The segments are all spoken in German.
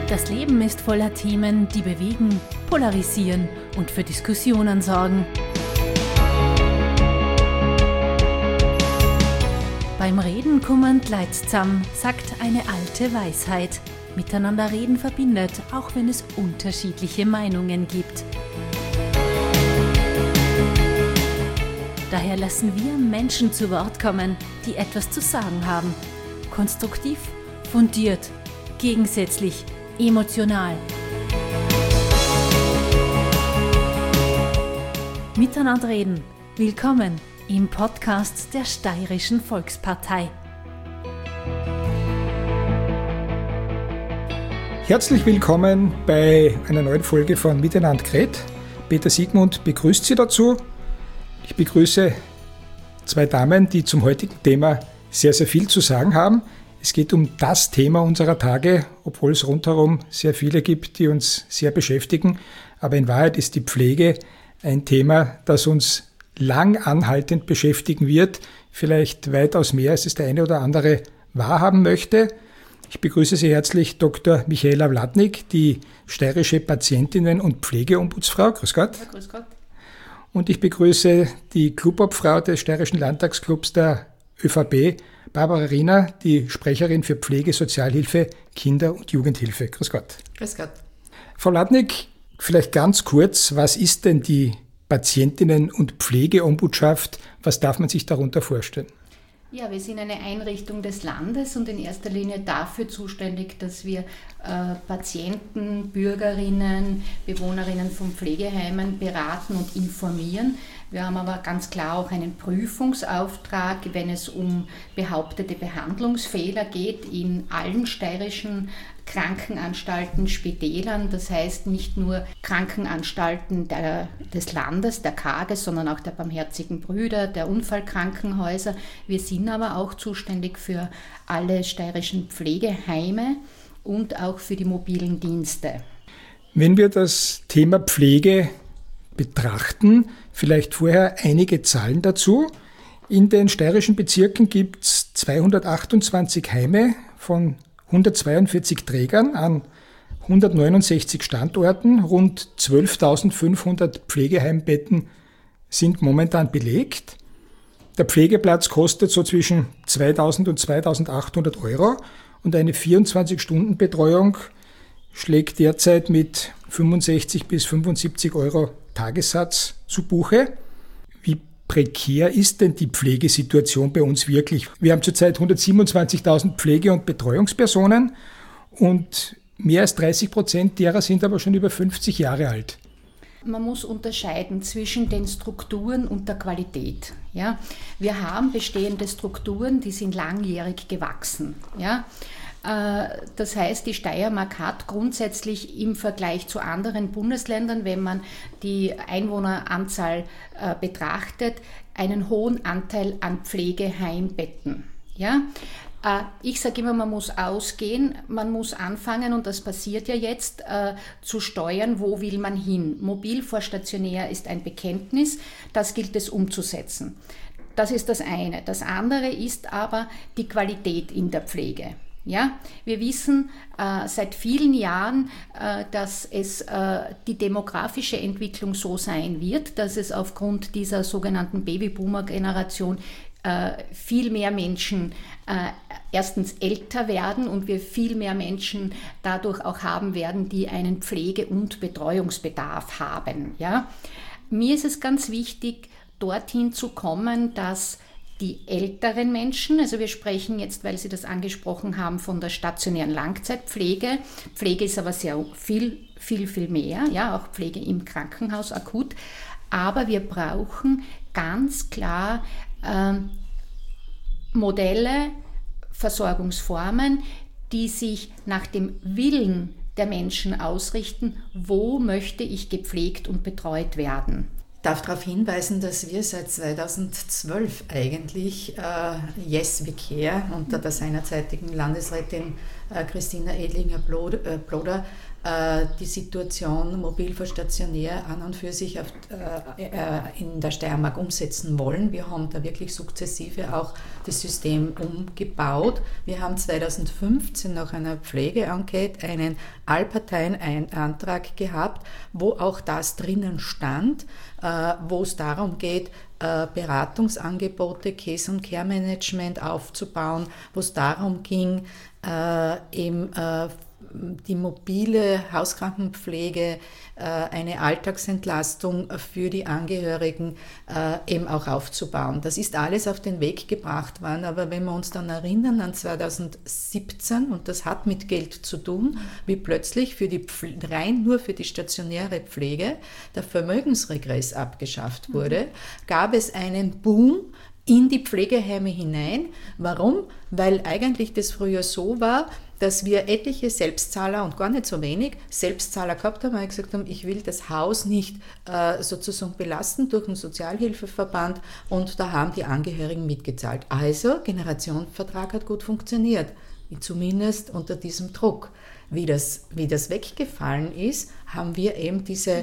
Das Leben ist voller Themen, die bewegen, polarisieren und für Diskussionen sorgen. Beim Reden kummernd leid's zusammen, sagt eine alte Weisheit. Miteinander reden verbindet, auch wenn es unterschiedliche Meinungen gibt. Daher lassen wir Menschen zu Wort kommen, die etwas zu sagen haben. Konstruktiv, fundiert, gegensätzlich, emotional. Miteinander reden. Willkommen im Podcast der Steirischen Volkspartei. Herzlich willkommen bei einer neuen Folge von Miteinander geredet. Peter Siegmund begrüßt Sie dazu. Ich begrüße zwei Damen, die zum heutigen Thema sehr, sehr viel zu sagen haben. Es geht um das Thema unserer Tage, obwohl es rundherum sehr viele gibt, die uns sehr beschäftigen. Aber in Wahrheit ist die Pflege ein Thema, das uns lang anhaltend beschäftigen wird, vielleicht weitaus mehr, als es der eine oder andere wahrhaben möchte. Ich begrüße Sie herzlich Dr. Michaela Wladnik, die steirische Patientinnen- und Pflegeombudsfrau. Grüß Gott. Ja, grüß Gott. Und ich begrüße die Clubobfrau des Steirischen Landtagsclubs der ÖVP, Barbara Riener, die Sprecherin für Pflege, Sozialhilfe, Kinder- und Jugendhilfe. Grüß Gott. Grüß Gott. Frau Wladnik, vielleicht ganz kurz, was ist denn die Patientinnen- und Pflegeombudschaft? Was darf man sich darunter vorstellen? Ja, wir sind eine Einrichtung des Landes und in erster Linie dafür zuständig, dass wir Patienten, Bürgerinnen, Bewohnerinnen von Pflegeheimen beraten und informieren. Wir haben aber ganz klar auch einen Prüfungsauftrag, wenn es um behauptete Behandlungsfehler geht in allen steirischen Krankenanstalten, Spitälern, das heißt nicht nur Krankenanstalten des Landes, der KAGES, sondern auch der Barmherzigen Brüder, der Unfallkrankenhäuser. Wir sind aber auch zuständig für alle steirischen Pflegeheime und auch für die mobilen Dienste. Wenn wir das Thema Pflege betrachten, vielleicht vorher einige Zahlen dazu. In den steirischen Bezirken gibt es 228 Heime von 142 Trägern an 169 Standorten. Rund 12.500 Pflegeheimbetten sind momentan belegt. Der Pflegeplatz kostet so zwischen 2.000 und 2.800 Euro und eine 24-Stunden-Betreuung schlägt derzeit mit 65 bis 75 Euro Tagessatz zu Buche. Wie prekär ist denn die Pflegesituation bei uns wirklich? Wir haben zurzeit 127.000 Pflege- und Betreuungspersonen und mehr als 30% derer sind aber schon über 50 Jahre alt. Man muss unterscheiden zwischen den Strukturen und der Qualität. Ja? Wir haben bestehende Strukturen, die sind langjährig gewachsen. Ja? Das heißt, die Steiermark hat grundsätzlich im Vergleich zu anderen Bundesländern, wenn man die Einwohneranzahl betrachtet, einen hohen Anteil an Pflegeheimbetten. Ja? Ich sage immer, man muss ausgehen, man muss anfangen, und das passiert ja jetzt, zu steuern, wo will man hin. Mobil vor stationär ist ein Bekenntnis, das gilt es umzusetzen. Das ist das eine. Das andere ist aber die Qualität in der Pflege. Ja, wir wissen seit vielen Jahren, dass es die demografische Entwicklung so sein wird, dass es aufgrund dieser sogenannten Babyboomer-Generation viel mehr Menschen erstens älter werden und wir viel mehr Menschen dadurch auch haben werden, die einen Pflege- und Betreuungsbedarf haben. Ja? Mir ist es ganz wichtig, dorthin zu kommen, dass die älteren Menschen, also wir sprechen jetzt, weil Sie das angesprochen haben, von der stationären Langzeitpflege. Pflege ist aber sehr viel mehr, ja, auch Pflege im Krankenhaus akut. Aber wir brauchen ganz klar Modelle, Versorgungsformen, die sich nach dem Willen der Menschen ausrichten, wo möchte ich gepflegt und betreut werden. Ich darf darauf hinweisen, dass wir seit 2012 eigentlich Yes We Care unter der seinerzeitigen Landesrätin Christina Edlinger-Bloder die Situation mobil vor stationär an und für sich in der Steiermark umsetzen wollen. Wir haben da wirklich sukzessive auch das System umgebaut. Wir haben 2015 nach einer Pflegeenquete einen Allparteien-Antrag gehabt, wo auch das drinnen stand, wo es darum geht, Beratungsangebote, Case- und Care-Management aufzubauen, wo es darum ging, eben die mobile Hauskrankenpflege, eine Alltagsentlastung für die Angehörigen eben auch aufzubauen. Das ist alles auf den Weg gebracht worden, aber wenn wir uns dann erinnern an 2017, und das hat mit Geld zu tun, wie plötzlich rein nur für die stationäre Pflege der Vermögensregress abgeschafft wurde, gab es einen Boom in die Pflegeheime hinein. Warum? Weil eigentlich das früher so war, dass wir etliche Selbstzahler und gar nicht so wenig Selbstzahler gehabt haben, weil wir gesagt haben, ich will das Haus nicht sozusagen belasten durch einen Sozialhilfeverband, und da haben die Angehörigen mitgezahlt. Also, Generationenvertrag hat gut funktioniert, zumindest unter diesem Druck. Wie das weggefallen ist, haben wir eben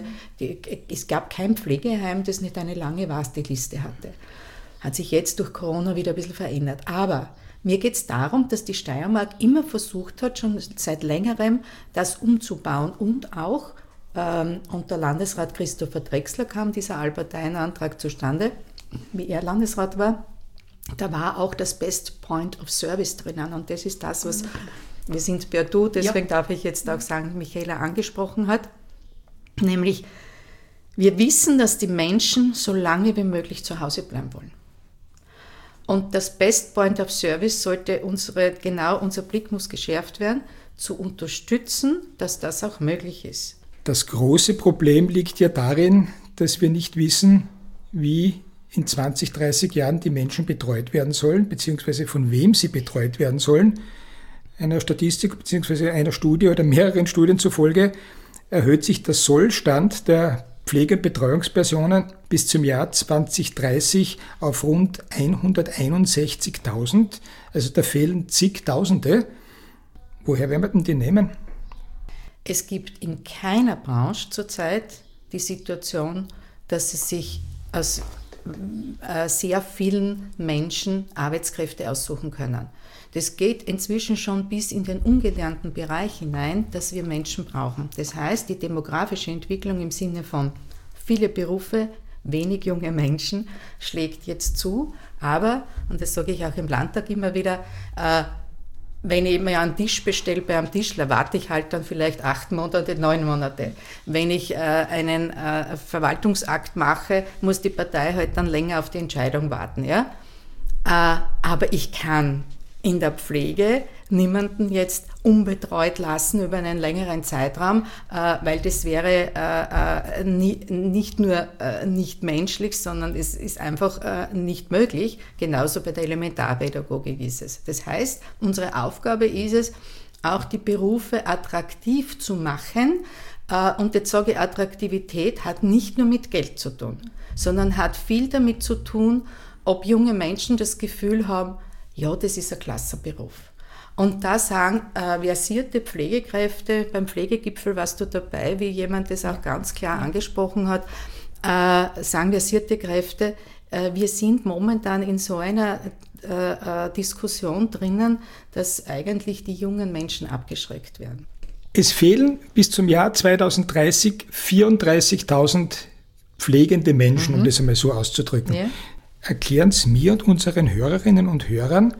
es gab kein Pflegeheim, das nicht eine lange Warteliste hatte. Hat sich jetzt durch Corona wieder ein bisschen verändert. Aber mir geht es darum, dass die Steiermark immer versucht hat, schon seit längerem das umzubauen, und auch unter Landesrat Christopher Drechsler kam dieser Allparteienantrag zustande, wie er Landesrat war. Da war auch das Best Point of Service drinnen, und das ist das, was wir sind per Du, deswegen darf ich jetzt auch sagen, Michaela angesprochen hat, nämlich wir wissen, dass die Menschen so lange wie möglich zu Hause bleiben wollen. Und das Best Point of Service sollte unser Blick muss geschärft werden, zu unterstützen, dass das auch möglich ist. Das große Problem liegt ja darin, dass wir nicht wissen, wie in 20, 30 Jahren die Menschen betreut werden sollen, beziehungsweise von wem sie betreut werden sollen. Einer Statistik beziehungsweise einer Studie oder mehreren Studien zufolge erhöht sich der Sollstand der Pflege- und Betreuungspersonen bis zum Jahr 2030 auf rund 161.000. Also da fehlen zigtausende. Woher werden wir denn die nehmen? Es gibt in keiner Branche zurzeit die Situation, dass es sich aus sehr vielen Menschen Arbeitskräfte aussuchen können. Das geht inzwischen schon bis in den ungelernten Bereich hinein, dass wir Menschen brauchen. Das heißt, die demografische Entwicklung im Sinne von viele Berufe, wenig junge Menschen schlägt jetzt zu. Aber, und das sage ich auch im Landtag immer wieder, wenn ich mir einen Tisch bestelle bei einem Tischler, warte ich halt dann vielleicht 8 Monate, 9 Monate. Wenn ich einen Verwaltungsakt mache, muss die Partei halt dann länger auf die Entscheidung warten. Ja? Aber ich kann in der Pflege niemanden jetzt unbetreut lassen über einen längeren Zeitraum, weil das wäre nicht nur nicht menschlich, sondern es ist einfach nicht möglich. Genauso bei der Elementarpädagogik ist es. Das heißt, unsere Aufgabe ist es, auch die Berufe attraktiv zu machen. Und jetzt sage ich, Attraktivität hat nicht nur mit Geld zu tun, sondern hat viel damit zu tun, ob junge Menschen das Gefühl haben, ja, das ist ein klasse Beruf. Und da sagen versierte Pflegekräfte, beim Pflegegipfel warst du dabei, wie jemand das auch ganz klar angesprochen hat, sagen versierte Kräfte, wir sind momentan in so einer Diskussion drinnen, dass eigentlich die jungen Menschen abgeschreckt werden. Es fehlen bis zum Jahr 2030 34.000 pflegende Menschen, um das einmal so auszudrücken. Ja. Erklären Sie mir und unseren Hörerinnen und Hörern,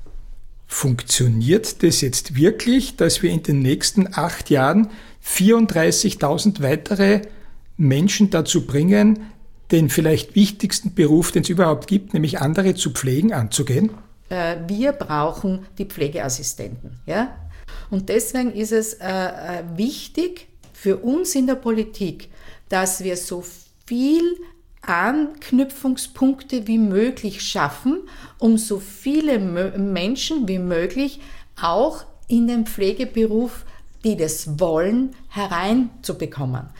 funktioniert das jetzt wirklich, dass wir in den nächsten 8 Jahren 34.000 weitere Menschen dazu bringen, den vielleicht wichtigsten Beruf, den es überhaupt gibt, nämlich andere zu pflegen, anzugehen? Wir brauchen die Pflegeassistenten. Ja? Und deswegen ist es wichtig für uns in der Politik, dass wir so viel Anknüpfungspunkte wie möglich schaffen, um so viele Menschen wie möglich auch in den Pflegeberuf, die das wollen, hereinzubekommen.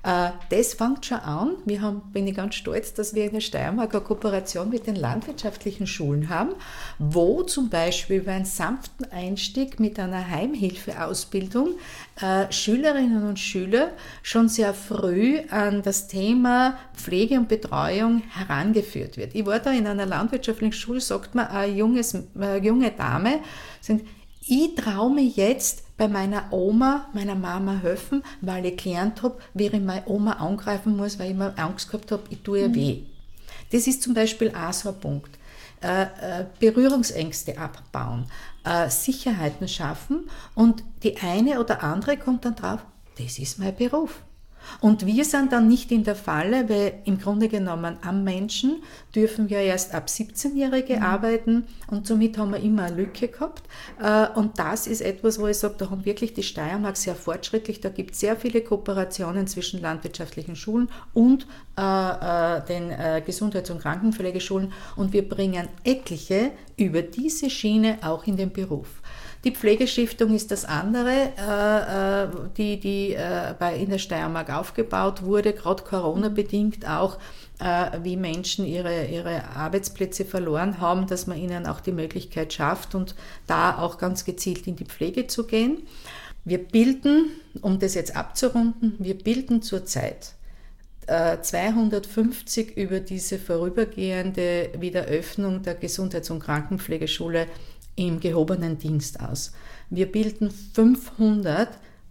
Das fängt schon an. Bin ich ganz stolz, dass wir in der Steiermark eine Kooperation mit den landwirtschaftlichen Schulen haben, wo zum Beispiel über einen sanften Einstieg mit einer Heimhilfeausbildung Schülerinnen und Schüler schon sehr früh an das Thema Pflege und Betreuung herangeführt wird. Ich war da in einer landwirtschaftlichen Schule, sagt mir eine junge Dame, ich traue mich jetzt bei meiner Oma, meiner Mama helfen, weil ich gelernt habe, wie ich meine Oma angreifen muss, weil ich immer Angst gehabt habe, ich tue ihr weh. Das ist zum Beispiel auch so ein Punkt. Berührungsängste abbauen, Sicherheiten schaffen und die eine oder andere kommt dann drauf, das ist mein Beruf. Und wir sind dann nicht in der Falle, weil im Grunde genommen am Menschen dürfen wir erst ab 17-Jährige arbeiten und somit haben wir immer eine Lücke gehabt. Und das ist etwas, wo ich sage, da haben wirklich die Steiermark sehr fortschrittlich, da gibt es sehr viele Kooperationen zwischen landwirtschaftlichen Schulen und den Gesundheits- und Krankenpflegeschulen und wir bringen etliche über diese Schiene auch in den Beruf. Die Pflegestiftung ist das andere, die in der Steiermark aufgebaut wurde, gerade Corona-bedingt auch, wie Menschen ihre Arbeitsplätze verloren haben, dass man ihnen auch die Möglichkeit schafft und da auch ganz gezielt in die Pflege zu gehen. Wir bilden, um das jetzt abzurunden, zurzeit 250 über diese vorübergehende Wiederöffnung der Gesundheits- und Krankenpflegeschule im gehobenen Dienst aus. Wir bilden 500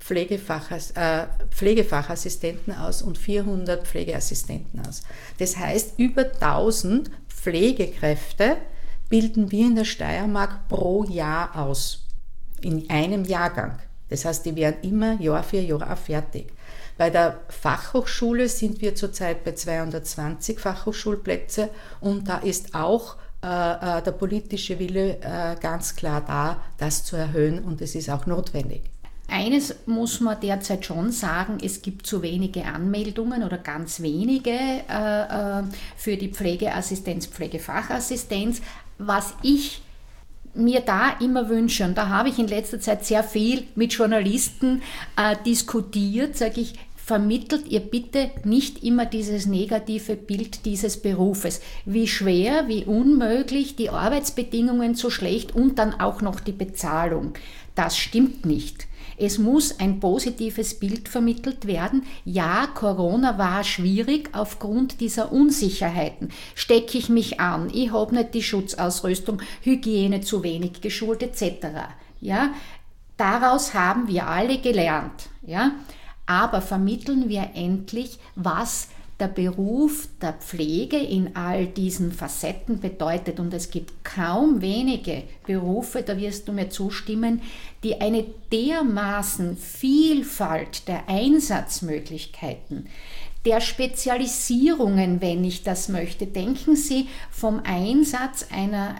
Pflegefachassistenten aus und 400 Pflegeassistenten aus. Das heißt, über 1000 Pflegekräfte bilden wir in der Steiermark pro Jahr aus, in einem Jahrgang. Das heißt, die werden immer Jahr für Jahr fertig. Bei der Fachhochschule sind wir zurzeit bei 220 Fachhochschulplätze und da ist auch der politische Wille ganz klar da, das zu erhöhen und es ist auch notwendig. Eines muss man derzeit schon sagen, es gibt zu wenige Anmeldungen oder ganz wenige für die Pflegeassistenz, Pflegefachassistenz. Was ich mir da immer wünsche, und da habe ich in letzter Zeit sehr viel mit Journalisten diskutiert, sage ich, vermittelt ihr bitte nicht immer dieses negative Bild dieses Berufes. Wie schwer, wie unmöglich, die Arbeitsbedingungen so schlecht und dann auch noch die Bezahlung. Das stimmt nicht. Es muss ein positives Bild vermittelt werden. Ja, Corona war schwierig aufgrund dieser Unsicherheiten. Stecke ich mich an, ich habe nicht die Schutzausrüstung, Hygiene zu wenig geschult etc. Ja, daraus haben wir alle gelernt. Ja. Aber vermitteln wir endlich, was der Beruf der Pflege in all diesen Facetten bedeutet. Und es gibt kaum wenige Berufe, da wirst du mir zustimmen, die eine dermaßen Vielfalt der Einsatzmöglichkeiten, der Spezialisierungen, wenn ich das möchte. Denken Sie vom Einsatz einer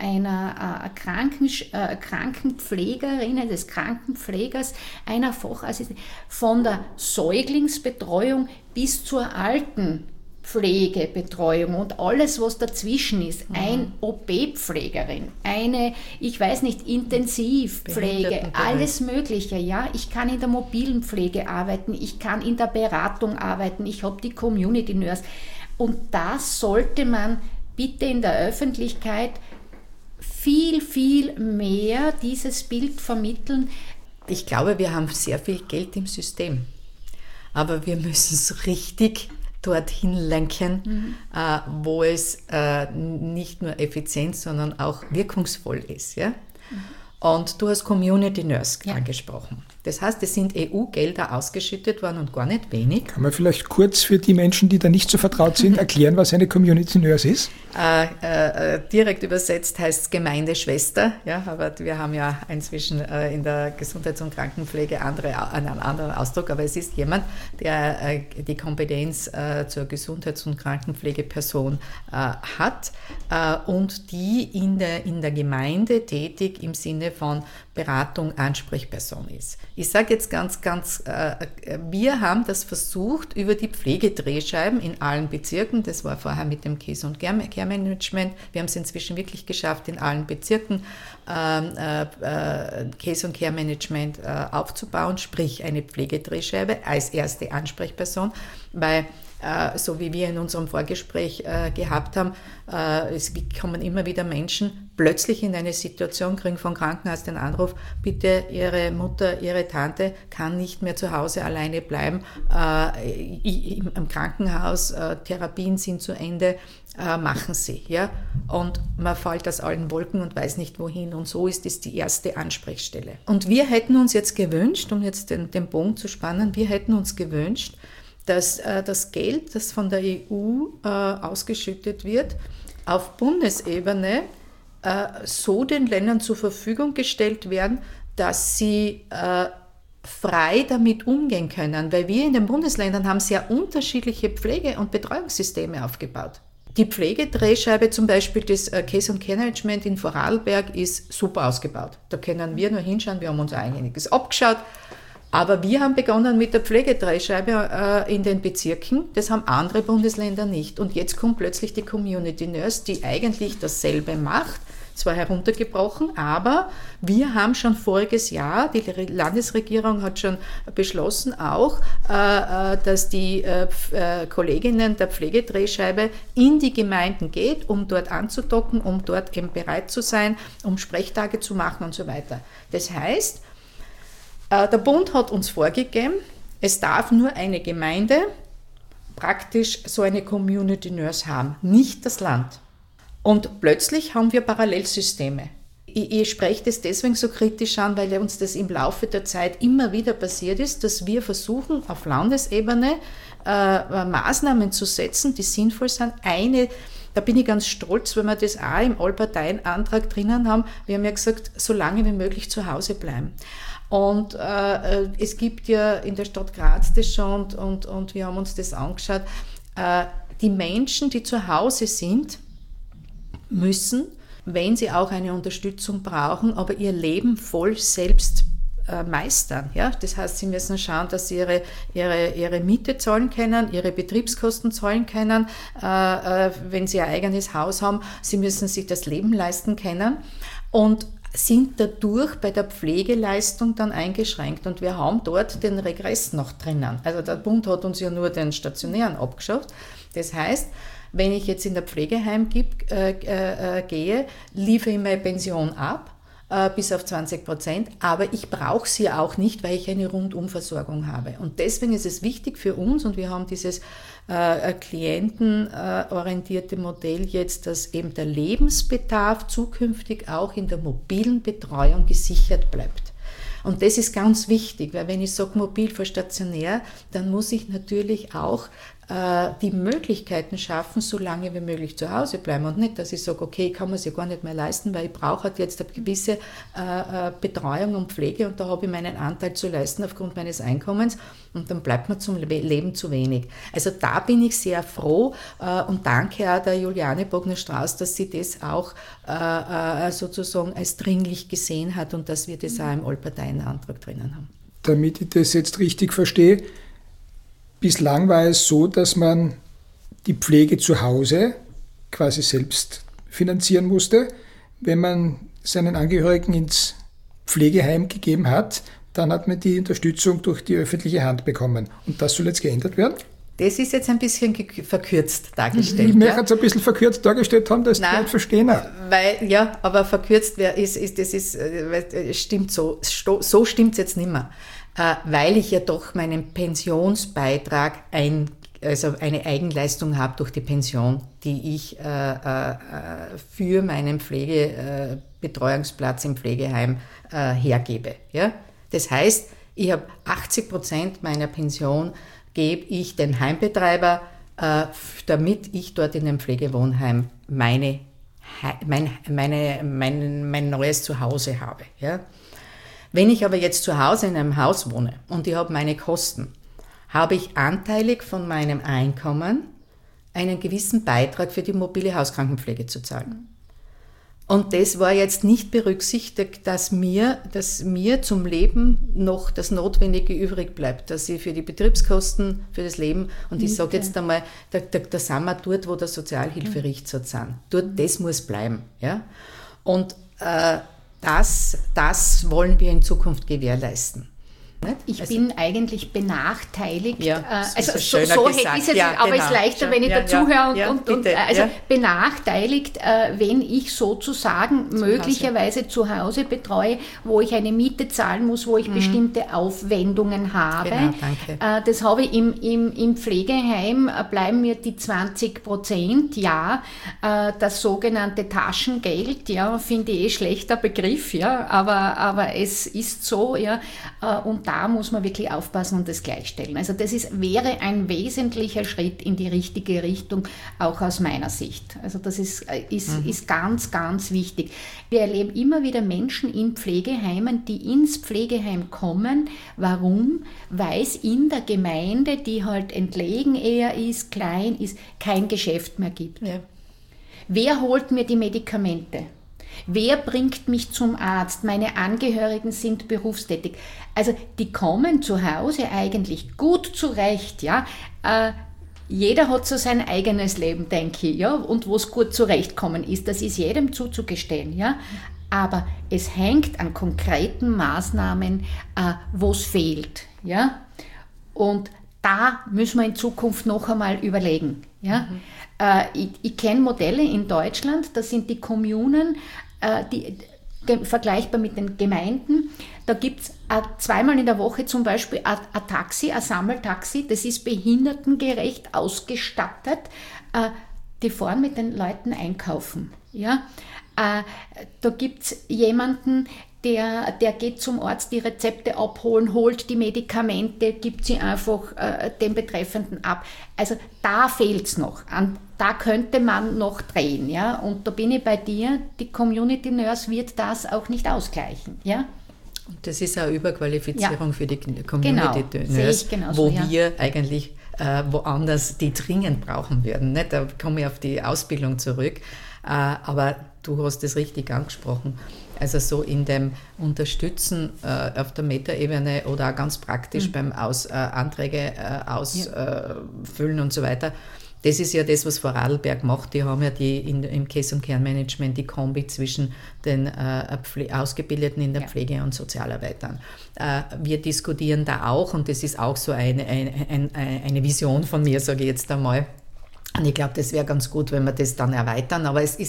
Krankenpflegerin, des Krankenpflegers, einer Fachassistentin, von der Säuglingsbetreuung bis zur Altenpflegebetreuung und alles, was dazwischen ist. Ein OP-Pflegerin, eine, ich weiß nicht, Intensivpflege, alles Mögliche. Ja, ich kann in der mobilen Pflege arbeiten, ich kann in der Beratung arbeiten, ich habe die Community Nurse. Und das sollte man bitte in der Öffentlichkeit viel, viel mehr dieses Bild vermitteln. Ich glaube, wir haben sehr viel Geld im System, aber wir müssen es richtig dorthin lenken, wo es nicht nur effizient, sondern auch wirkungsvoll ist. Ja? Und du hast Community Nurse angesprochen. Das heißt, es sind EU-Gelder ausgeschüttet worden und gar nicht wenig. Kann man vielleicht kurz für die Menschen, die da nicht so vertraut sind, erklären, was eine Community Nurse ist? Direkt übersetzt heißt es Gemeindeschwester, ja, aber wir haben ja inzwischen in der Gesundheits- und Krankenpflege einen anderen Ausdruck, aber es ist jemand, der die Kompetenz zur Gesundheits- und Krankenpflegeperson hat und die in der Gemeinde tätig im Sinne von Beratung, Ansprechperson ist. Ich sage jetzt ganz, wir haben das versucht über die Pflegedrehscheiben in allen Bezirken. Das war vorher mit dem Case- und Care-Management. Wir haben es inzwischen wirklich geschafft, in allen Bezirken Case- und Care-Management aufzubauen, sprich eine Pflegedrehscheibe als erste Ansprechperson, weil so wie wir in unserem Vorgespräch gehabt haben, es kommen immer wieder Menschen plötzlich in eine Situation, kriegen vom Krankenhaus den Anruf, bitte Ihre Mutter, Ihre Tante kann nicht mehr zu Hause alleine bleiben, im Krankenhaus, Therapien sind zu Ende, machen Sie. Ja? Und man fällt aus allen Wolken und weiß nicht wohin, und so ist es die erste Ansprechstelle. Und wir hätten uns jetzt gewünscht, um jetzt den Bogen zu spannen, wir hätten uns gewünscht, dass das Geld, das von der EU ausgeschüttet wird, auf Bundesebene so den Ländern zur Verfügung gestellt werden, dass sie frei damit umgehen können. Weil wir in den Bundesländern haben sehr unterschiedliche Pflege- und Betreuungssysteme aufgebaut. Die Pflegedrehscheibe zum Beispiel, das Case- und Care-Management in Vorarlberg ist super ausgebaut. Da können wir nur hinschauen, wir haben uns einiges abgeschaut. Aber wir haben begonnen mit der Pflegedrehscheibe in den Bezirken. Das haben andere Bundesländer nicht. Und jetzt kommt plötzlich die Community Nurse, die eigentlich dasselbe macht, zwar heruntergebrochen, aber wir haben schon voriges Jahr, die Landesregierung hat schon beschlossen auch, dass die Kolleginnen der Pflegedrehscheibe in die Gemeinden geht, um dort anzudocken, um dort eben bereit zu sein, um Sprechtage zu machen und so weiter. Das heißt, der Bund hat uns vorgegeben, es darf nur eine Gemeinde praktisch so eine Community Nurse haben, nicht das Land. Und plötzlich haben wir Parallelsysteme. Ich spreche das deswegen so kritisch an, weil uns das im Laufe der Zeit immer wieder passiert ist, dass wir versuchen, auf Landesebene Maßnahmen zu setzen, die sinnvoll sind. Da bin ich ganz stolz, wenn wir das auch im Allparteienantrag drinnen haben. Wir haben ja gesagt, so lange wie möglich zu Hause bleiben. Und es gibt ja in der Stadt Graz das schon und wir haben uns das angeschaut. Die Menschen, die zu Hause sind, müssen, wenn sie auch eine Unterstützung brauchen, aber ihr Leben voll selbst meistern. Ja? Das heißt, sie müssen schauen, dass sie ihre Miete zahlen können, ihre Betriebskosten zahlen können, wenn sie ein eigenes Haus haben. Sie müssen sich das Leben leisten können und sind dadurch bei der Pflegeleistung dann eingeschränkt. Und wir haben dort den Regress noch drinnen. Also der Bund hat uns ja nur den Stationären abgeschafft. Das heißt, wenn ich jetzt in der Pflegeheim gehe, liefere ich meine Pension ab, bis auf 20%, aber ich brauche sie auch nicht, weil ich eine Rundumversorgung habe. Und deswegen ist es wichtig für uns, und wir haben dieses klientenorientierte Modell jetzt, dass eben der Lebensbedarf zukünftig auch in der mobilen Betreuung gesichert bleibt. Und das ist ganz wichtig, weil wenn ich sage mobil vor stationär, dann muss ich natürlich auch die Möglichkeiten schaffen, so lange wie möglich zu Hause bleiben und nicht, dass ich sage, okay, ich kann mir es ja gar nicht mehr leisten, weil ich brauche halt jetzt eine gewisse Betreuung und Pflege und da habe ich meinen Anteil zu leisten aufgrund meines Einkommens und dann bleibt mir zum Leben zu wenig. Also da bin ich sehr froh und danke auch der Juliane Bogner-Strauß, dass sie das auch sozusagen als dringlich gesehen hat und dass wir das auch im Allparteienantrag drinnen haben. Damit ich das jetzt richtig verstehe, bislang war es so, dass man die Pflege zu Hause quasi selbst finanzieren musste. Wenn man seinen Angehörigen ins Pflegeheim gegeben hat, dann hat man die Unterstützung durch die öffentliche Hand bekommen. Und das soll jetzt geändert werden? Das ist jetzt ein bisschen verkürzt dargestellt. Ich möchte es ein bisschen verkürzt dargestellt haben, dass die Leute verstehen. Aber verkürzt stimmt so. So stimmt es jetzt nicht mehr. Weil ich ja doch meinen Pensionsbeitrag also eine Eigenleistung habe durch die Pension, die ich für meinen Pflegebetreuungsplatz im Pflegeheim hergebe. Ja? Das heißt, ich habe 80% meiner Pension gebe ich den Heimbetreiber, damit ich dort in dem Pflegewohnheim mein neues Zuhause habe. Ja? Wenn ich aber jetzt zu Hause in einem Haus wohne und ich habe meine Kosten, habe ich anteilig von meinem Einkommen einen gewissen Beitrag für die mobile Hauskrankenpflege zu zahlen. Und das war jetzt nicht berücksichtigt, dass mir zum Leben noch das Notwendige übrig bleibt, dass ich für die Betriebskosten, für das Leben, und ich sage jetzt einmal, da sind wir dort, wo der Sozialhilferichtsatz sind. Dort, das muss bleiben. Ja? Und das wollen wir in Zukunft gewährleisten. Ich bin eigentlich benachteiligt. Ja, also so hätte ich es, ja, aber es ist leichter, wenn ich dazuhöre. Benachteiligt, wenn ich sozusagen möglicherweise zu Hause betreue, wo ich eine Miete zahlen muss, wo ich bestimmte Aufwendungen habe. Genau, danke. Das habe ich im Pflegeheim, bleiben mir die 20%, ja. Das sogenannte Taschengeld, ja, finde ich schlechter Begriff, ja, aber es ist so, ja, und da muss man wirklich aufpassen und das gleichstellen. Also das wäre ein wesentlicher Schritt in die richtige Richtung, auch aus meiner Sicht. Also das ist ganz, ganz wichtig. Wir erleben immer wieder Menschen in Pflegeheimen, die ins Pflegeheim kommen. Warum? Weil es in der Gemeinde, die halt entlegen eher ist, klein ist, kein Geschäft mehr gibt. Ja. Wer holt mir die Medikamente? Wer bringt mich zum Arzt? Meine Angehörigen sind berufstätig. Also die kommen zu Hause eigentlich gut zurecht. Ja? Jeder hat so sein eigenes Leben, denke ich. Ja? Und wo es gut zurechtkommen ist, das ist jedem zuzugestehen. Ja? Aber es hängt an konkreten Maßnahmen, wo es fehlt. Ja? Und da müssen wir in Zukunft noch einmal überlegen. Ja? Ich kenne Modelle in Deutschland, da sind die Kommunen, vergleichbar mit den Gemeinden, da gibt es zweimal in der Woche zum Beispiel ein Taxi, ein Sammeltaxi, das ist behindertengerecht ausgestattet, die fahren mit den Leuten einkaufen. Ja? Da gibt es jemanden, der geht zum Arzt, die Rezepte abholen, holt die Medikamente, gibt sie einfach dem Betreffenden ab. Also da fehlt es noch. Da könnte man noch drehen. Ja? Und da bin ich bei dir, die Community Nurse wird das auch nicht ausgleichen. Ja? Und das ist eine Überqualifizierung für die Community Nurse, wo wir eigentlich woanders die dringend brauchen würden. Nicht? Da komme ich auf die Ausbildung zurück. Aber du hast es richtig angesprochen. Also so in dem Unterstützen auf der Metaebene oder auch ganz praktisch beim Anträge ausfüllen und so weiter. Das ist ja das, was Vorarlberg macht. Die haben ja im Case- und Kernmanagement die Kombi zwischen den Ausgebildeten in der Pflege und Sozialarbeitern. Wir diskutieren da auch, und das ist auch so eine Vision von mir, sage ich jetzt einmal. Und ich glaube, das wäre ganz gut, wenn wir das dann erweitern. Aber es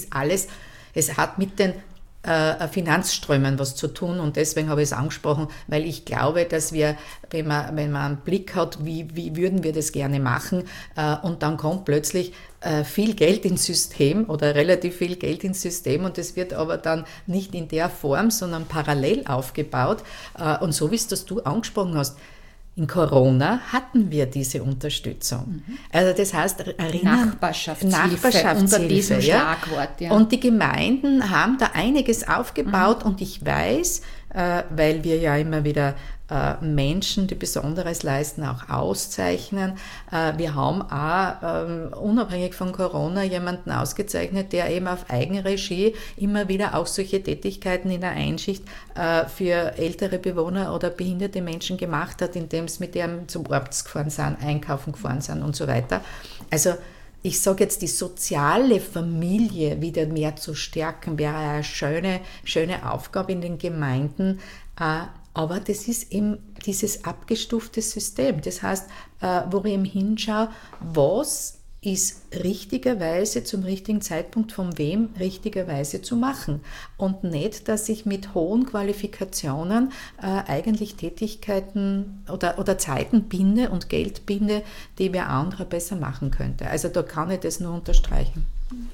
hat mit den Finanzströmen was zu tun, und deswegen habe ich es angesprochen, weil ich glaube, dass wir, wenn man einen Blick hat, wie würden wir das gerne machen, und dann kommt plötzlich viel Geld ins System oder relativ viel Geld ins System, und das wird aber dann nicht in der Form, sondern parallel aufgebaut, und so wie es das du angesprochen hast. In Corona hatten wir diese Unterstützung. Also das heißt, Nachbarschaftshilfe unter diesem Schlagwort. Ja. Und die Gemeinden haben da einiges aufgebaut, und ich weiß, weil wir ja immer wieder Menschen, die Besonderes leisten, auch auszeichnen. Wir haben auch unabhängig von Corona jemanden ausgezeichnet, der eben auf Eigenregie immer wieder auch solche Tätigkeiten in der Einschicht für ältere Bewohner oder behinderte Menschen gemacht hat, indem es mit dem zum Arzt gefahren sind, einkaufen gefahren sind und so weiter. Also ich sage jetzt, die soziale Familie wieder mehr zu stärken, wäre eine schöne Aufgabe in den Gemeinden. Aber das ist eben dieses abgestufte System. Das heißt, wo ich eben hinschaue, was ist richtigerweise zum richtigen Zeitpunkt von wem richtigerweise zu machen. Und nicht, dass ich mit hohen Qualifikationen eigentlich Tätigkeiten oder Zeiten binde und Geld binde, die wer anderer besser machen könnte. Also da kann ich das nur unterstreichen.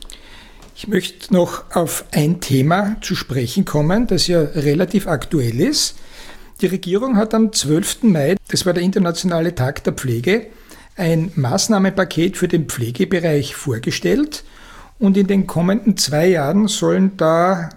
Ich möchte noch auf ein Thema zu sprechen kommen, das ja relativ aktuell ist. Die Regierung hat am 12. Mai, das war der Internationale Tag der Pflege, ein Maßnahmenpaket für den Pflegebereich vorgestellt, und in den kommenden 2 Jahren soll da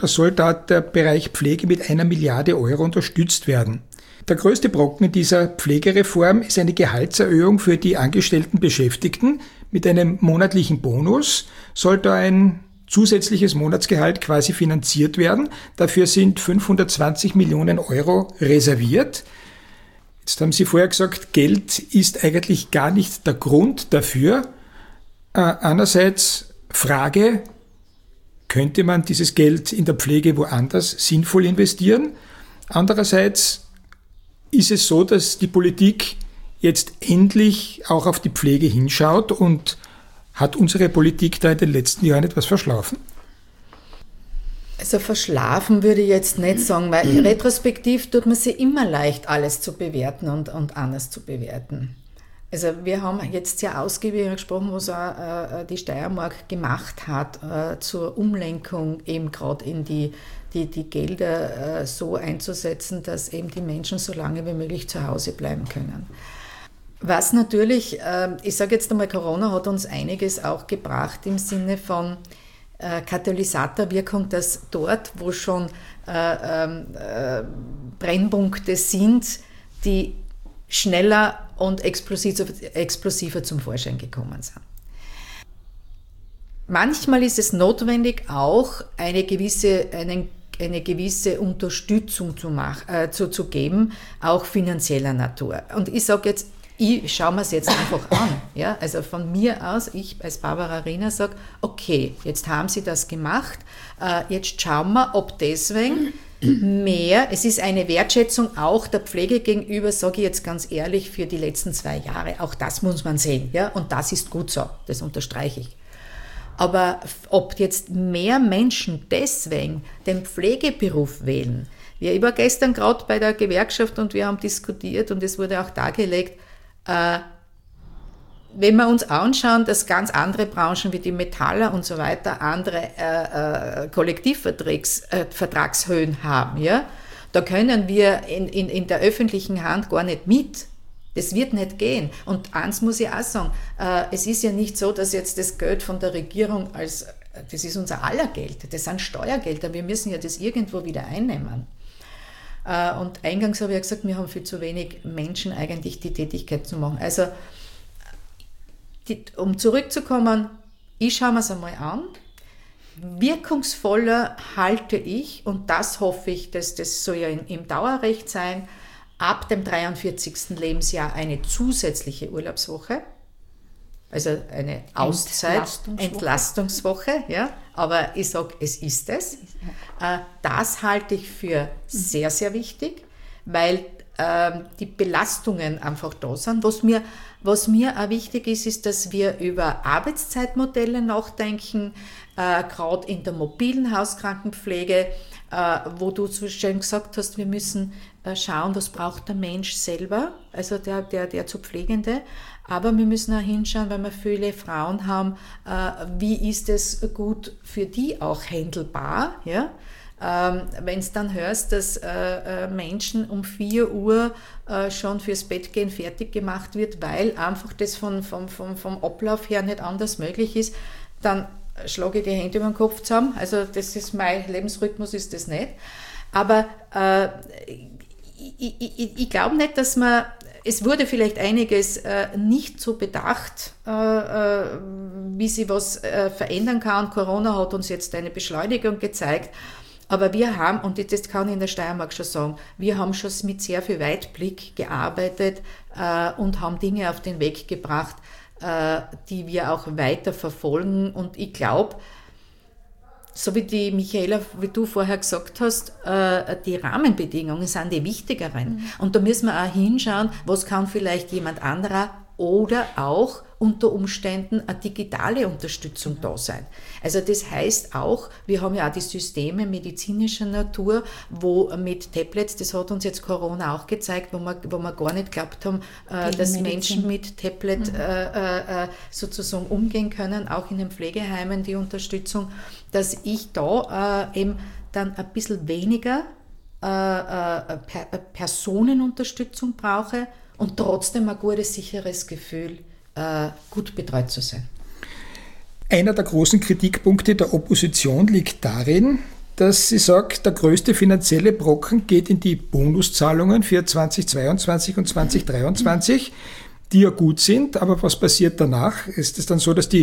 der Bereich Pflege mit 1 Milliarde Euro unterstützt werden. Der größte Brocken dieser Pflegereform ist eine Gehaltserhöhung für die angestellten Beschäftigten. Mit einem monatlichen Bonus soll da ein zusätzliches Monatsgehalt quasi finanziert werden. Dafür sind 520 Millionen Euro reserviert. Jetzt haben Sie vorher gesagt, Geld ist eigentlich gar nicht der Grund dafür. Einerseits Frage, könnte man dieses Geld in der Pflege woanders sinnvoll investieren? Andererseits ist es so, dass die Politik jetzt endlich auch auf die Pflege hinschaut, und hat unsere Politik da in den letzten Jahren etwas verschlafen? Also verschlafen würde ich jetzt nicht sagen, weil retrospektiv tut man sich immer leicht, alles zu bewerten und anders zu bewerten. Also wir haben jetzt sehr ausgiebig gesprochen, was auch die Steiermark gemacht hat zur Umlenkung eben gerade in die Gelder so einzusetzen, dass eben die Menschen so lange wie möglich zu Hause bleiben können. Was natürlich, ich sage jetzt einmal, Corona hat uns einiges auch gebracht im Sinne von Katalysatorwirkung, dass dort, wo schon Brennpunkte sind, die schneller und explosiver zum Vorschein gekommen sind. Manchmal ist es notwendig, auch eine gewisse Unterstützung zu geben, auch finanzieller Natur. Und ich sage jetzt, ich schaue mir es jetzt einfach an. Ja? Also von mir aus, ich als Barbara Riener sage, okay, jetzt haben Sie das gemacht, jetzt schauen wir, ob deswegen mehr, es ist eine Wertschätzung auch der Pflege gegenüber, sage ich jetzt ganz ehrlich, für die letzten 2 Jahre. Auch das muss man sehen, ja? Und das ist gut so, das unterstreiche ich. Aber ob jetzt mehr Menschen deswegen den Pflegeberuf wählen, ich war gestern gerade bei der Gewerkschaft und wir haben diskutiert und es wurde auch dargelegt, wenn wir uns anschauen, dass ganz andere Branchen wie die Metaller und so weiter andere Kollektivvertragshöhen haben, ja, da können wir in der öffentlichen Hand gar nicht mit. Das wird nicht gehen. Und eins muss ich auch sagen, es ist ja nicht so, dass jetzt das Geld von der Regierung das ist unser aller Geld, das sind Steuergelder, wir müssen ja das irgendwo wieder einnehmen. Und eingangs habe ich ja gesagt, wir haben viel zu wenig Menschen eigentlich die Tätigkeit zu machen. Also, um zurückzukommen, ich schaue mir es einmal an. Wirkungsvoller halte ich, und das hoffe ich, dass das soll ja im Dauerrecht sein, ab dem 43. Lebensjahr eine zusätzliche Urlaubswoche, also eine Auszeit, Entlastungswoche, ja. Aber ich sage, es ist es. Das halte ich für sehr, sehr wichtig, weil die Belastungen einfach da sind. Was mir auch wichtig ist, dass wir über Arbeitszeitmodelle nachdenken, gerade in der mobilen Hauskrankenpflege, wo du so schön gesagt hast, wir müssen schauen, was braucht der Mensch selber, also der zu Pflegende. Aber wir müssen auch hinschauen, weil wir viele Frauen haben, wie ist es gut für die auch handelbar, ja? Wenn es dann hörst, dass Menschen um 4 Uhr schon fürs Bett gehen fertig gemacht wird, weil einfach das vom Ablauf her nicht anders möglich ist, dann schlage ich die Hände über den Kopf zusammen. Also das ist mein Lebensrhythmus, ist das nicht. Aber ich glaube nicht, dass es wurde vielleicht einiges nicht so bedacht, wie sich was verändern kann. Corona hat uns jetzt eine Beschleunigung gezeigt. Aber wir haben, und das kann ich in der Steiermark schon sagen, wir haben schon mit sehr viel Weitblick gearbeitet und haben Dinge auf den Weg gebracht, die wir auch weiter verfolgen. Und ich glaube, so wie die Michaela, wie du vorher gesagt hast, die Rahmenbedingungen sind die wichtigeren. Und da müssen wir auch hinschauen, was kann vielleicht jemand anderer oder auch unter Umständen eine digitale Unterstützung da sein. Also das heißt auch, wir haben ja auch die Systeme medizinischer Natur, wo mit Tablets, das hat uns jetzt Corona auch gezeigt, wo wir gar nicht geglaubt haben, dass Menschen mit Tablet sozusagen umgehen können, auch in den Pflegeheimen die Unterstützung, dass ich da eben dann ein bisschen weniger Personenunterstützung brauche und trotzdem ein gutes, sicheres Gefühl, gut betreut zu sein. Einer der großen Kritikpunkte der Opposition liegt darin, dass sie sagt, der größte finanzielle Brocken geht in die Bonuszahlungen für 2022 und 2023, die ja gut sind, aber was passiert danach? Ist es dann so, dass die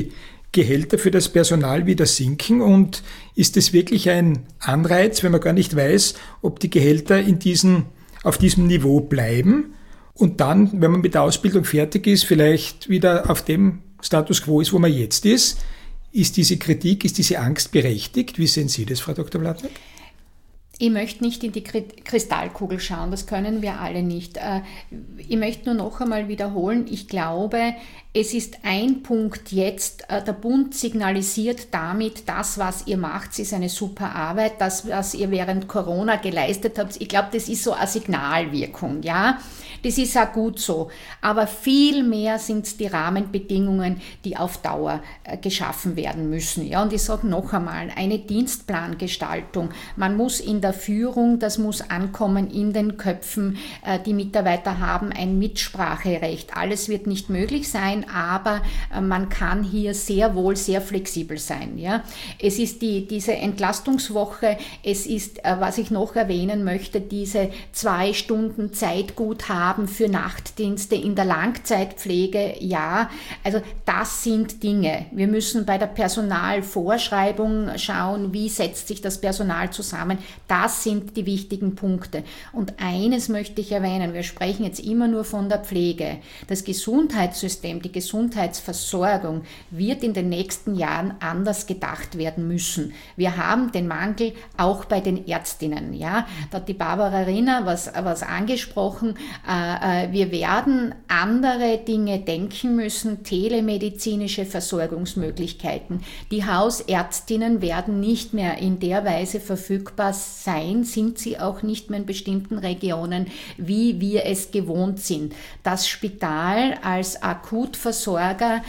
Gehälter für das Personal wieder sinken und ist es wirklich ein Anreiz, wenn man gar nicht weiß, ob die Gehälter auf diesem Niveau bleiben und dann, wenn man mit der Ausbildung fertig ist, vielleicht wieder auf dem Status quo ist, wo man jetzt ist. Ist diese Kritik, ist diese Angst berechtigt? Wie sehen Sie das, Frau Dr. Blatnik? Ich möchte nicht in die Kristallkugel schauen, das können wir alle nicht. Ich möchte nur noch einmal wiederholen, ich glaube, es ist ein Punkt jetzt, der Bund signalisiert damit, das, was ihr macht, ist eine super Arbeit, das, was ihr während Corona geleistet habt. Ich glaube, das ist so eine Signalwirkung, ja. Das ist auch gut so. Aber viel mehr sind es die Rahmenbedingungen, die auf Dauer geschaffen werden müssen. Ja, und ich sage noch einmal, eine Dienstplangestaltung. Man muss in der Führung, das muss ankommen in den Köpfen. Die Mitarbeiter haben ein Mitspracherecht. Alles wird nicht möglich sein, aber man kann hier sehr wohl sehr flexibel sein. Ja. Es ist diese Entlastungswoche, es ist, was ich noch erwähnen möchte, diese 2 Stunden Zeitguthaben für Nachtdienste in der Langzeitpflege, ja, also das sind Dinge. Wir müssen bei der Personalvorschreibung schauen, wie setzt sich das Personal zusammen. Das sind die wichtigen Punkte. Und eines möchte ich erwähnen, wir sprechen jetzt immer nur von der Pflege. Das Gesundheitssystem, die Gesundheitsversorgung wird in den nächsten Jahren anders gedacht werden müssen. Wir haben den Mangel auch bei den Ärztinnen, ja. Da hat die Barbara Rinner was angesprochen. Wir werden andere Dinge denken müssen, telemedizinische Versorgungsmöglichkeiten. Die Hausärztinnen werden nicht mehr in der Weise verfügbar sein, sind sie auch nicht mehr in bestimmten Regionen, wie wir es gewohnt sind. Das Spital als Akutversorger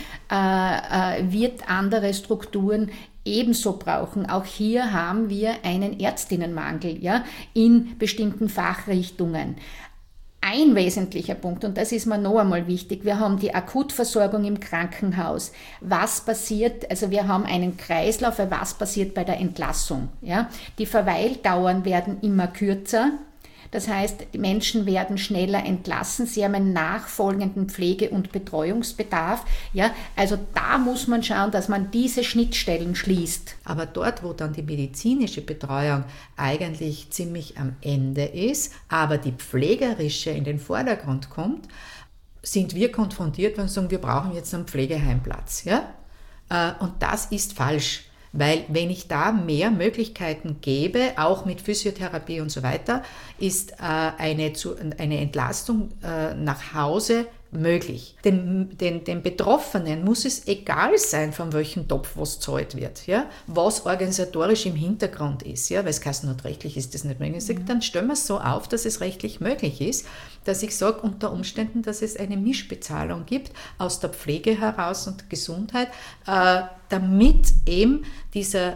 wird andere Strukturen ebenso brauchen. Auch hier haben wir einen Ärztinnenmangel, ja, in bestimmten Fachrichtungen. Ein wesentlicher Punkt, und das ist mir noch einmal wichtig, wir haben die Akutversorgung im Krankenhaus. Was passiert, also wir haben einen Kreislauf, was passiert bei der Entlassung? Ja? Die Verweildauern werden immer kürzer. Das heißt, die Menschen werden schneller entlassen, sie haben einen nachfolgenden Pflege- und Betreuungsbedarf. Ja, also da muss man schauen, dass man diese Schnittstellen schließt. Aber dort, wo dann die medizinische Betreuung eigentlich ziemlich am Ende ist, aber die pflegerische in den Vordergrund kommt, sind wir konfrontiert, wenn wir sagen, wir brauchen jetzt einen Pflegeheimplatz. Ja? Und das ist falsch. Weil wenn ich da mehr Möglichkeiten gebe, auch mit Physiotherapie und so weiter, ist eine Entlastung nach Hause möglich. Den Betroffenen muss es egal sein, von welchem Topf was gezahlt wird, ja? Was organisatorisch im Hintergrund ist, ja? Weil es kassenrechtlich ist das nicht möglich. Dann stellen wir es so auf, dass es rechtlich möglich ist, dass ich sage, unter Umständen, dass es eine Mischbezahlung gibt aus der Pflege heraus und Gesundheit, damit eben diese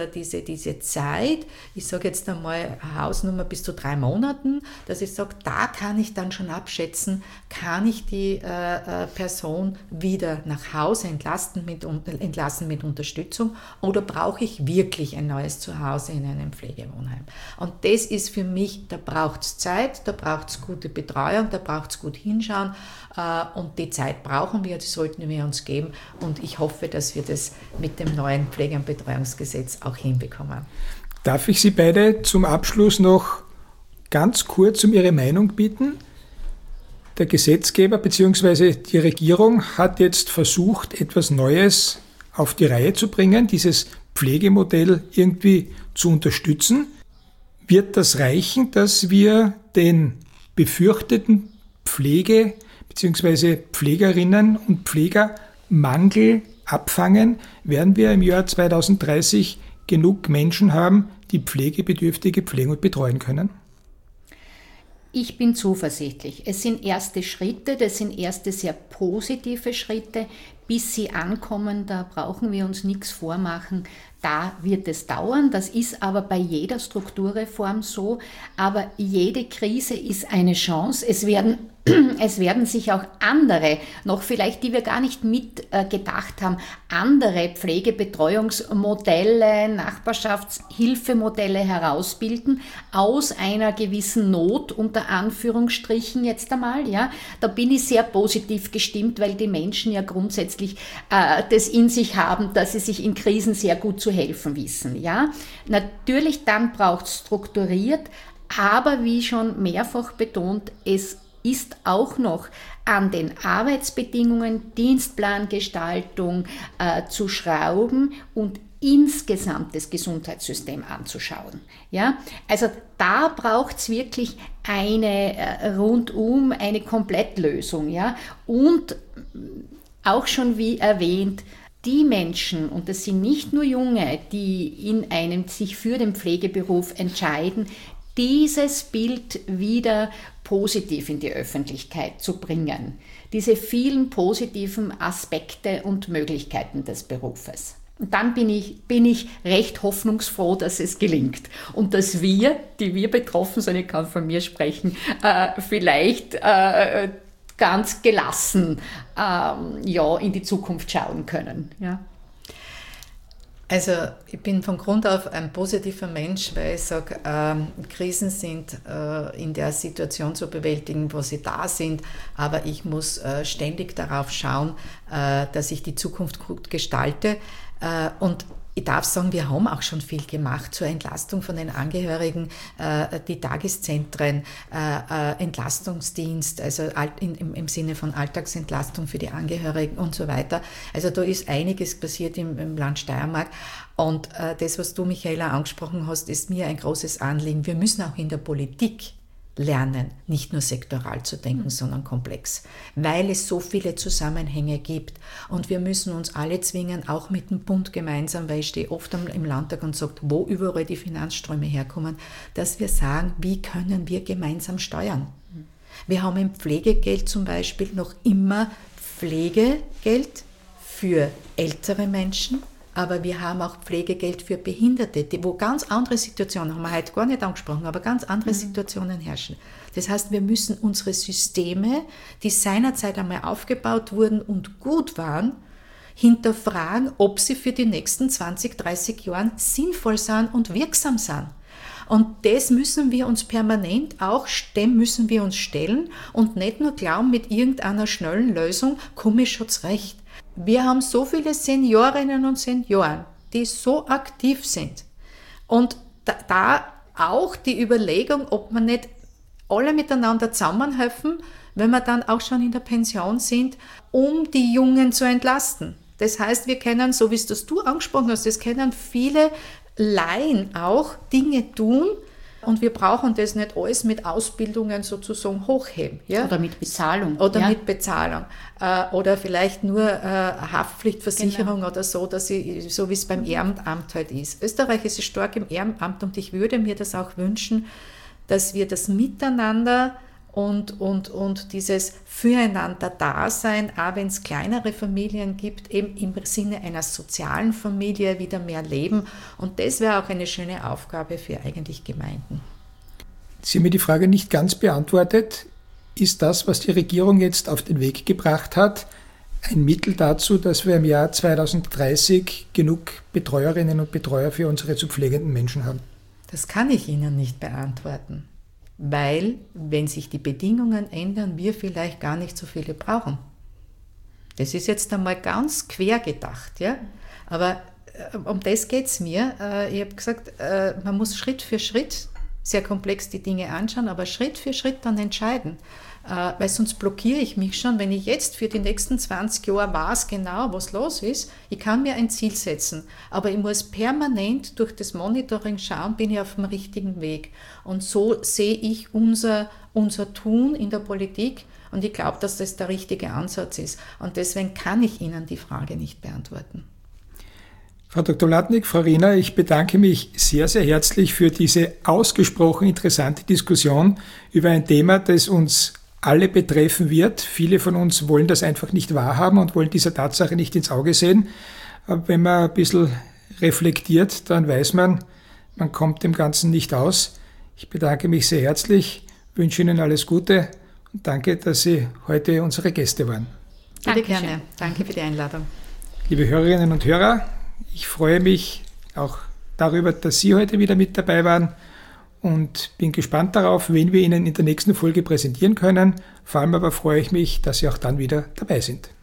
Zeit, ich sage jetzt einmal Hausnummer bis zu 3 Monaten, dass ich sage, da kann ich dann schon abschätzen, kann ich die Person wieder nach Hause entlassen mit Unterstützung oder brauche ich wirklich ein neues Zuhause in einem Pflegewohnheim? Und das ist für mich, da braucht es Zeit, da braucht es gute Betreuung, da braucht es gut hinschauen und die Zeit brauchen wir, die sollten wir uns geben und ich hoffe, dass wir das mit dem neuen Pflege- und Betreuungsgesetz auch hinbekommen. Darf ich Sie beide zum Abschluss noch ganz kurz um Ihre Meinung bitten? Der Gesetzgeber bzw. die Regierung hat jetzt versucht, etwas Neues auf die Reihe zu bringen, dieses Pflegemodell irgendwie zu unterstützen. Wird das reichen, dass wir den befürchteten Pflege- bzw. Pflegerinnen und Pflegermangel abfangen? Werden wir im Jahr 2030 genug Menschen haben, die Pflegebedürftige pflegen und betreuen können? Ich bin zuversichtlich. Es sind erste Schritte, das sind erste sehr positive Schritte. Bis sie ankommen, da brauchen wir uns nichts vormachen. Da wird es dauern. Das ist aber bei jeder Strukturreform so. Aber jede Krise ist eine Chance. Es werden es werden sich auch andere, noch vielleicht, die wir gar nicht mitgedacht haben, andere Pflegebetreuungsmodelle, Nachbarschaftshilfemodelle herausbilden, aus einer gewissen Not, unter Anführungsstrichen jetzt einmal. Ja. Da bin ich sehr positiv gestimmt, weil die Menschen ja grundsätzlich das in sich haben, dass sie sich in Krisen sehr gut zu helfen wissen. Ja. Natürlich, dann braucht es strukturiert, aber wie schon mehrfach betont, es ist auch noch an den Arbeitsbedingungen, Dienstplangestaltung zu schrauben und insgesamt das Gesundheitssystem anzuschauen. Ja? Also da braucht es wirklich eine Komplettlösung. Ja? Und auch schon wie erwähnt, die Menschen, und das sind nicht nur Junge, die sich für den Pflegeberuf entscheiden, dieses Bild wieder positiv in die Öffentlichkeit zu bringen. Diese vielen positiven Aspekte und Möglichkeiten des Berufes. Und dann bin ich recht hoffnungsfroh, dass es gelingt. Und dass wir, die wir betroffen sind, ich kann von mir sprechen, vielleicht ganz gelassen in die Zukunft schauen können. Ja. Also ich bin von Grund auf ein positiver Mensch, weil ich sage, Krisen sind in der Situation zu bewältigen, wo sie da sind, aber ich muss ständig darauf schauen, dass ich die Zukunft gut gestalte. Und ich darf sagen, wir haben auch schon viel gemacht zur Entlastung von den Angehörigen, die Tageszentren, Entlastungsdienst, also im Sinne von Alltagsentlastung für die Angehörigen und so weiter. Also da ist einiges passiert im Land Steiermark. Und das, was du, Michaela, angesprochen hast, ist mir ein großes Anliegen. Wir müssen auch in der Politik lernen, nicht nur sektoral zu denken, sondern komplex, weil es so viele Zusammenhänge gibt. Und wir müssen uns alle zwingen, auch mit dem Bund gemeinsam, weil ich stehe oft im Landtag und sage, wo überall die Finanzströme herkommen, dass wir sagen, wie können wir gemeinsam steuern. Wir haben im Pflegegeld zum Beispiel noch immer Pflegegeld für ältere Menschen, aber wir haben auch Pflegegeld für Behinderte, wo ganz andere Situationen, haben wir heute gar nicht angesprochen, aber ganz andere Situationen herrschen. Das heißt, wir müssen unsere Systeme, die seinerzeit einmal aufgebaut wurden und gut waren, hinterfragen, ob sie für die nächsten 20, 30 Jahre sinnvoll sind und wirksam sind. Und das müssen wir uns permanent dem müssen wir uns stellen und nicht nur glauben, mit irgendeiner schnellen Lösung komme ich schon zurecht. Wir haben so viele Seniorinnen und Senioren, die so aktiv sind. Und da auch die Überlegung, ob man nicht alle miteinander zusammenhelfen, wenn wir dann auch schon in der Pension sind, um die Jungen zu entlasten. Das heißt, wir können, so wie es das du angesprochen hast, das können viele Laien auch Dinge tun, und wir brauchen das nicht alles mit Ausbildungen sozusagen hochheben. Ja? Oder mit Bezahlung. Mit Bezahlung. Oder vielleicht nur Haftpflichtversicherung oder so, dass ich, so wie es beim Ehrenamt halt ist. Österreich ist stark im Ehrenamt und ich würde mir das auch wünschen, dass wir das Miteinander und dieses Füreinander-Dasein, auch wenn es kleinere Familien gibt, eben im Sinne einer sozialen Familie wieder mehr leben. Und das wäre auch eine schöne Aufgabe für eigentlich Gemeinden. Sie haben mir die Frage nicht ganz beantwortet. Ist das, was die Regierung jetzt auf den Weg gebracht hat, ein Mittel dazu, dass wir im Jahr 2030 genug Betreuerinnen und Betreuer für unsere zu pflegenden Menschen haben? Das kann ich Ihnen nicht beantworten. Weil, wenn sich die Bedingungen ändern, wir vielleicht gar nicht so viele brauchen. Das ist jetzt einmal ganz quer gedacht, ja. Aber um das geht es mir. Ich habe gesagt, man muss Schritt für Schritt sehr komplex die Dinge anschauen, aber Schritt für Schritt dann entscheiden. Weil sonst blockiere ich mich schon, wenn ich jetzt für die nächsten 20 Jahre weiß genau, was los ist. Ich kann mir ein Ziel setzen, aber ich muss permanent durch das Monitoring schauen, bin ich auf dem richtigen Weg. Und so sehe ich unser Tun in der Politik und ich glaube, dass das der richtige Ansatz ist. Und deswegen kann ich Ihnen die Frage nicht beantworten. Frau Dr. Latnik, Frau Riener, ich bedanke mich sehr, sehr herzlich für diese ausgesprochen interessante Diskussion über ein Thema, das uns alle betreffen wird. Viele von uns wollen das einfach nicht wahrhaben und wollen dieser Tatsache nicht ins Auge sehen. Aber wenn man ein bisschen reflektiert, dann weiß man, man kommt dem Ganzen nicht aus. Ich bedanke mich sehr herzlich, wünsche Ihnen alles Gute Danke, dass Sie heute unsere Gäste waren. Bitte gerne. Danke für die Einladung. Liebe Hörerinnen und Hörer, ich freue mich auch darüber, dass Sie heute wieder mit dabei waren und bin gespannt darauf, wen wir Ihnen in der nächsten Folge präsentieren können. Vor allem aber freue ich mich, dass Sie auch dann wieder dabei sind.